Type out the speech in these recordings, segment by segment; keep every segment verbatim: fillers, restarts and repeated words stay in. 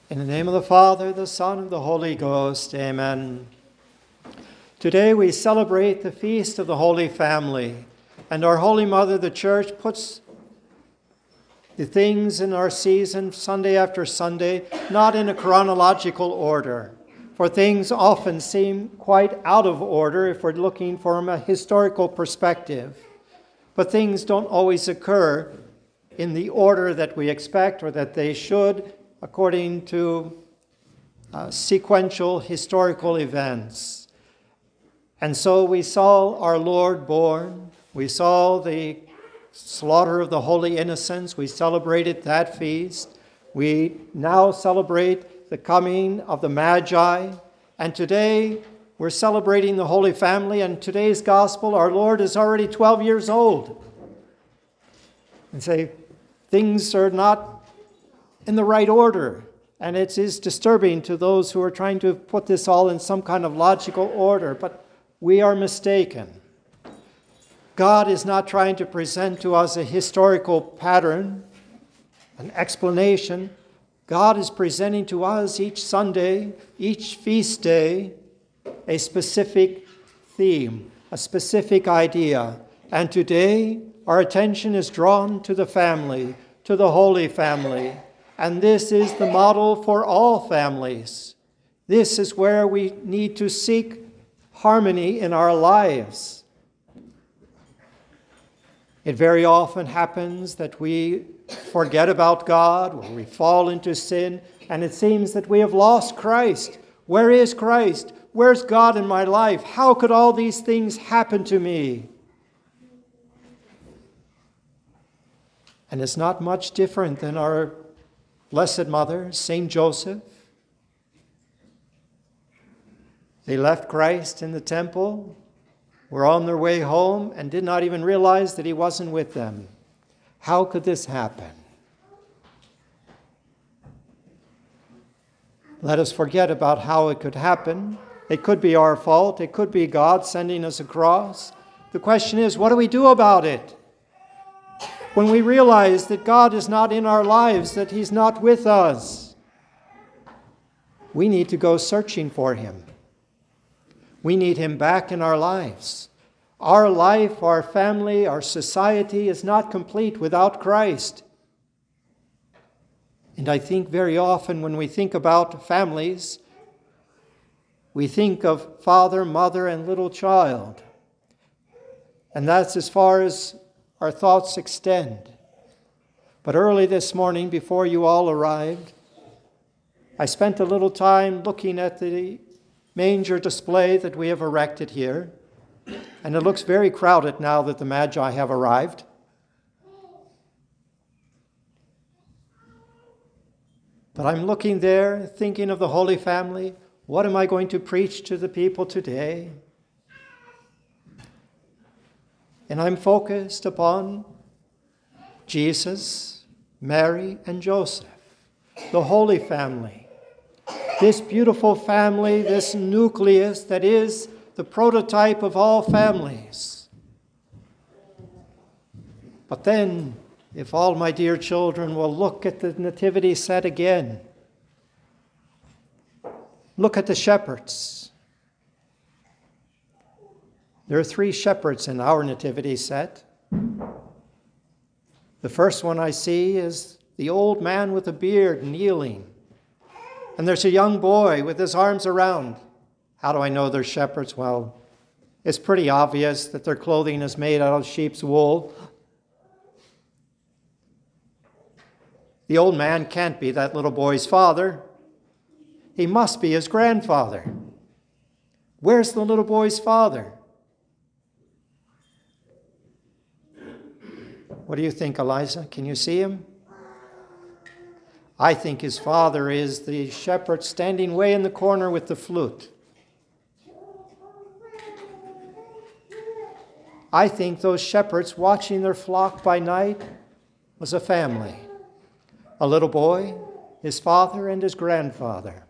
In the name of the Father, the Son, and the Holy Ghost, amen. Today we celebrate the feast of the Holy Family, and our Holy Mother, the Church, puts the things in our season, Sunday after Sunday, not in a chronological order, for things often seem quite out of order if we're looking from a historical perspective. But things don't always occur in the order that we expect or that they should, according to uh, sequential historical events. And so we saw our Lord born. We saw the slaughter of the holy innocents. We celebrated that feast. We now celebrate the coming of the Magi. And today we're celebrating the Holy Family. And today's gospel, our Lord is already twelve years old. And say, things are not in the right order. And it is disturbing to those who are trying to put this all in some kind of logical order. But we are mistaken. God is not trying to present to us a historical pattern, an explanation. God is presenting to us each Sunday, each feast day, a specific theme, a specific idea. And today, our attention is drawn to the family, to the Holy Family. And this is the model for all families. This is where we need to seek harmony in our lives. It very often happens that we forget about God, or we fall into sin, and it seems that we have lost Christ. Where is Christ? Where's God in my life? How could all these things happen to me? And it's not much different than our Blessed Mother, Saint Joseph. They left Christ in the temple, were on their way home, and did not even realize that he wasn't with them. How could this happen? Let us forget about how it could happen. It could be our fault. It could be God sending us across. The question is, what do we do about it? When we realize that God is not in our lives, that he's not with us, we need to go searching for him. We need him back in our lives. Our life, our family, our society is not complete without Christ. And I think very often when we think about families, we think of father, mother, and little child. And that's as far as our thoughts extend. But early this morning, before you all arrived, I spent a little time looking at the manger display that we have erected here. And it looks very crowded now that the Magi have arrived. But I'm looking there, thinking of the Holy Family. What am I going to preach to the people today? And I'm focused upon Jesus, Mary, and Joseph, the Holy Family. This beautiful family, this nucleus that is the prototype of all families. But then, if all my dear children will look at the nativity set again, look at the shepherds. There are three shepherds in our nativity set. The first one I see is the old man with a beard kneeling. And there's a young boy with his arms around. How do I know they're shepherds? Well, it's pretty obvious that their clothing is made out of sheep's wool. The old man can't be that little boy's father. He must be his grandfather. Where's the little boy's father? What do you think, Eliza? Can you see him? I think his father is the shepherd standing way in the corner with the flute. I think those shepherds watching their flock by night was a family. A little boy, his father, and his grandfather.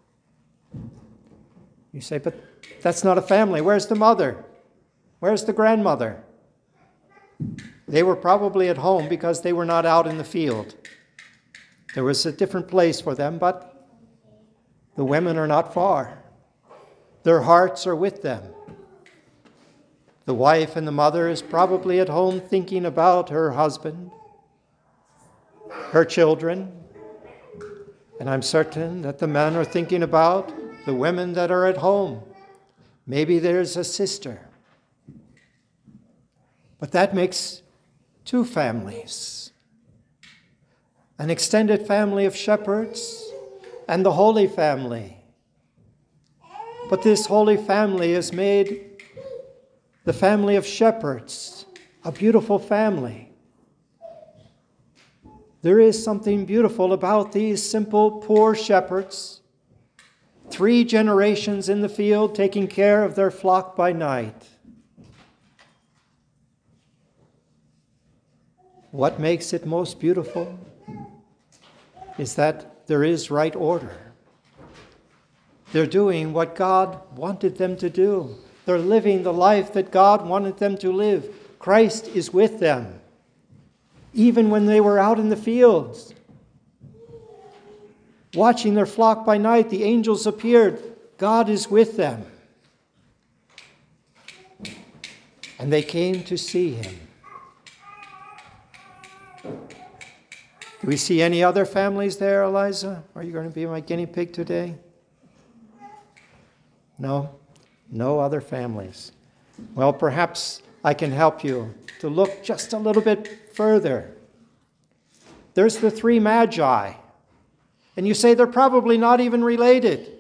You say, but that's not a family. Where's the mother? Where's the grandmother? They were probably at home because they were not out in the field. There was a different place for them, but The women are not far. Their hearts are with them. The wife and the mother is probably at home thinking about her husband, her children, and I'm certain that the men are thinking about the women that are at home. Maybe there's a sister. But that makes two families. An extended family of shepherds and the Holy Family. But this Holy Family has made the family of shepherds a beautiful family. There is something beautiful about these simple, poor shepherds, three generations in the field taking care of their flock by night. What makes it most beautiful is that there is right order. They're doing what God wanted them to do. They're living the life that God wanted them to live. Christ is with them. Even when they were out in the fields, watching their flock by night, the angels appeared. God is with them. And they came to see him. Do we see any other families there, Eliza? Are you going to be my guinea pig today? No? No other families. Well, perhaps I can help you to look just a little bit further. There's the three magi. And you say they're probably not even related.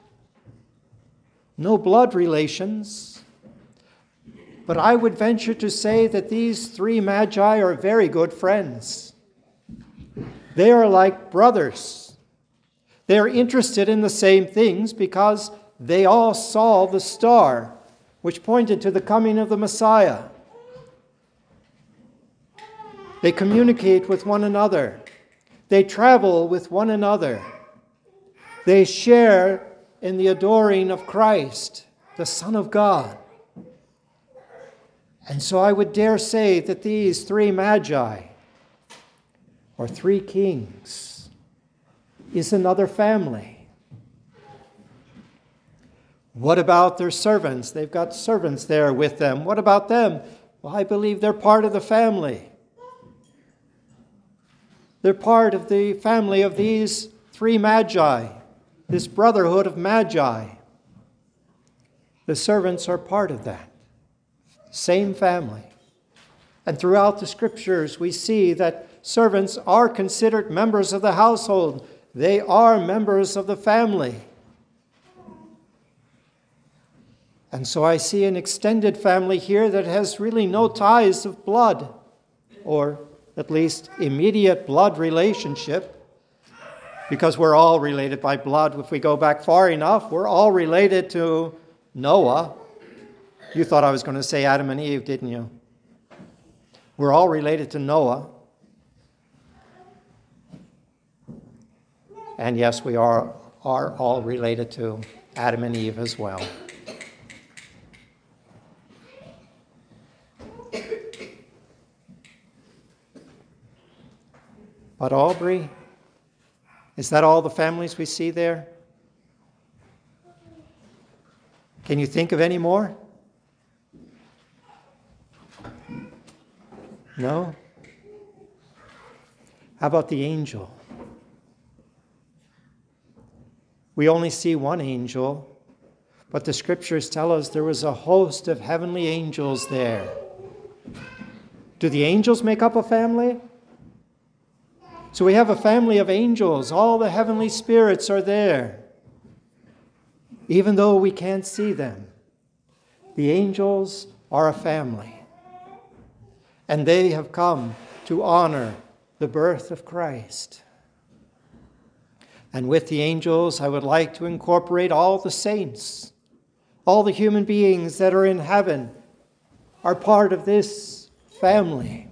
No blood relations. But I would venture to say that these three magi are very good friends. They are like brothers. They are interested in the same things because they all saw the star which pointed to the coming of the Messiah. They communicate with one another. They travel with one another. They share in the adoring of Christ, the Son of God. And so I would dare say that these three magi, or three kings, is another family. What about their servants? They've got servants there with them. What about them? Well, I believe they're part of the family. They're part of the family of these three magi, this brotherhood of magi. The servants are part of that. Same family. And throughout the scriptures, we see that servants are considered members of the household. They are members of the family. And so I see an extended family here that has really no ties of blood, or at least immediate blood relationship, because we're all related by blood. If we go back far enough, we're all related to Noah. You thought I was going to say Adam and Eve, didn't you? We're all related to Noah. And yes, we are, are all related to Adam and Eve as well. But Aubrey, is that all the families we see there? Can you think of any more? No? How about the angel? We only see one angel, but the scriptures tell us there was a host of heavenly angels there. Do the angels make up a family? So we have a family of angels. All the heavenly spirits are there, even though we can't see them. The angels are a family, and they have come to honor the birth of Christ. And with the angels, I would like to incorporate all the saints. All the human beings that are in heaven are part of this family.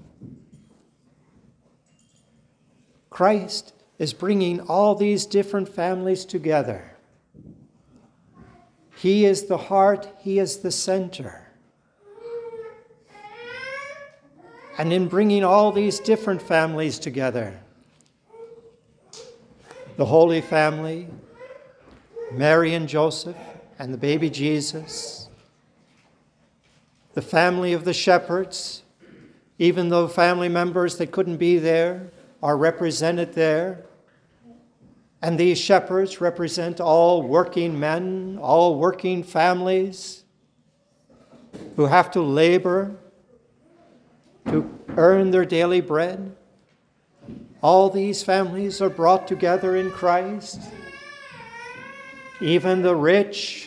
Christ is bringing all these different families together. He is the heart, he is the center. And in bringing all these different families together, the Holy Family, Mary and Joseph and the baby Jesus, the family of the shepherds, even though family members that couldn't be there are represented there. And these shepherds represent all working men, all working families who have to labor to earn their daily bread. All these families are brought together in Christ. Even the rich,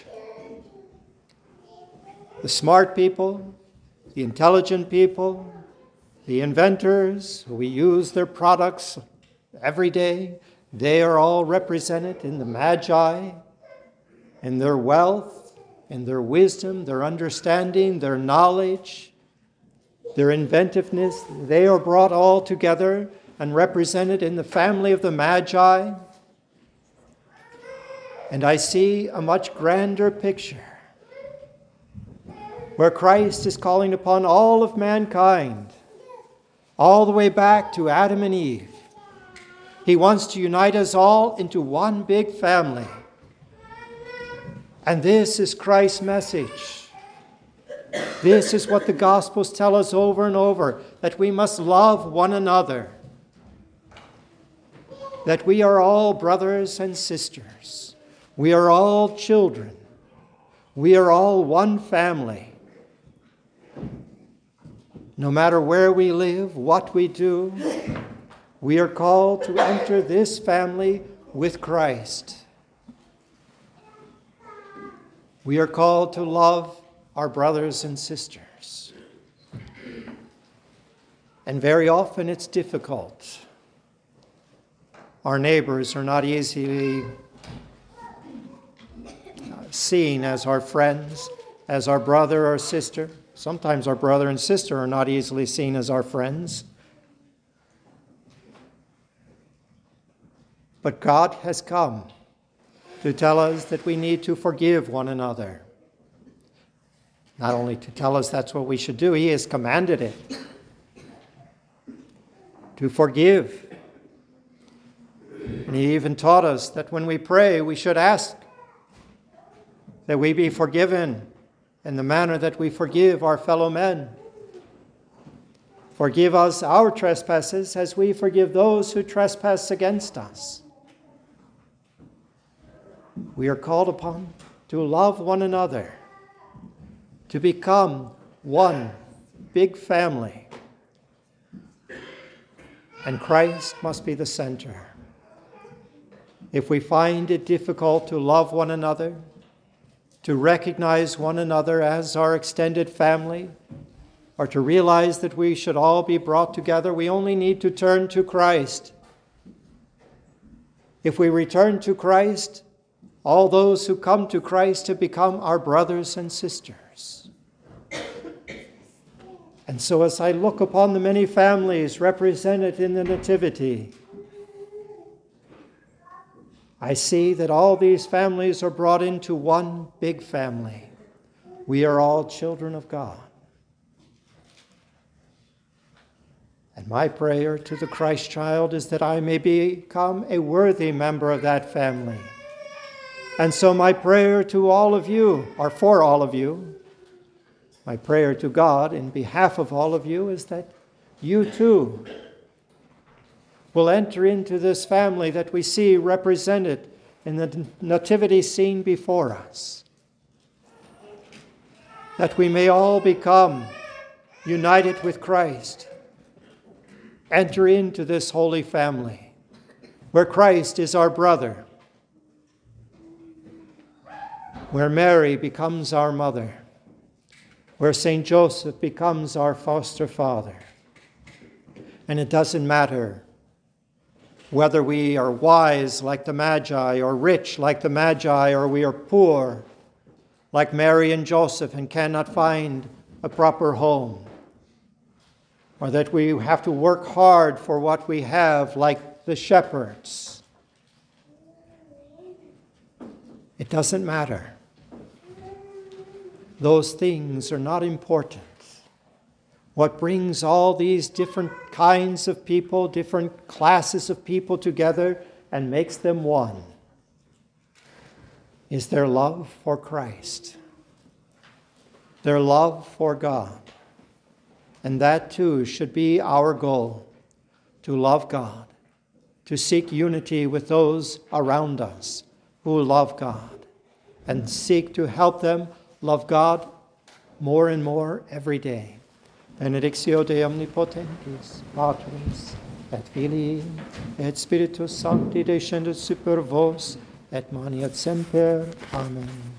the smart people, the intelligent people, the inventors who we use their products every day, they are all represented in the Magi, in their wealth, in their wisdom, their understanding, their knowledge, their inventiveness. They are brought all together and represented in the family of the Magi. And I see a much grander picture where Christ is calling upon all of mankind, all the way back to Adam and Eve. He wants to unite us all into one big family. And this is Christ's message. This is what the Gospels tell us over and over, that we must love one another, that we are all brothers and sisters. We are all children. We are all one family. No matter where we live, what we do, we are called to enter this family with Christ. We are called to love our brothers and sisters. And very often it's difficult. Our neighbors are not easily seen as our friends, as our brother or sister. Sometimes our brother and sister are not easily seen as our friends. But God has come to tell us that we need to forgive one another. Not only to tell us that's what we should do, He has commanded it. To forgive. And He even taught us that when we pray, we should ask that we be forgiven in the manner that we forgive our fellow men. Forgive us our trespasses as we forgive those who trespass against us. We are called upon to love one another, to become one big family. And Christ must be the center. If we find it difficult to love one another, to recognize one another as our extended family, or to realize that we should all be brought together, we only need to turn to Christ. If we return to Christ, all those who come to Christ have become our brothers and sisters. And so as I look upon the many families represented in the Nativity, I see that all these families are brought into one big family. We are all children of God. And my prayer to the Christ child is that I may become a worthy member of that family. And so my prayer to all of you, or for all of you, my prayer to God in behalf of all of you is that you too will enter into this family that we see represented in the nativity scene before us. That we may all become united with Christ. Enter into this holy family where Christ is our brother, where Mary becomes our mother, where Saint Joseph becomes our foster father. And it doesn't matter whether we are wise like the Magi, or rich like the Magi, or we are poor like Mary and Joseph and cannot find a proper home, or that we have to work hard for what we have like the shepherds. It doesn't matter. Those things are not important. What brings all these different kinds of people, different classes of people together and makes them one is their love for Christ, their love for God. And that too should be our goal, to love God, to seek unity with those around us who love God, and seek to help them love God more and more every day. Benedictio Dei omnipotentis, Patris, et Filii, et Spiritus Sancti descendet super vos, et maneat semper. Amen.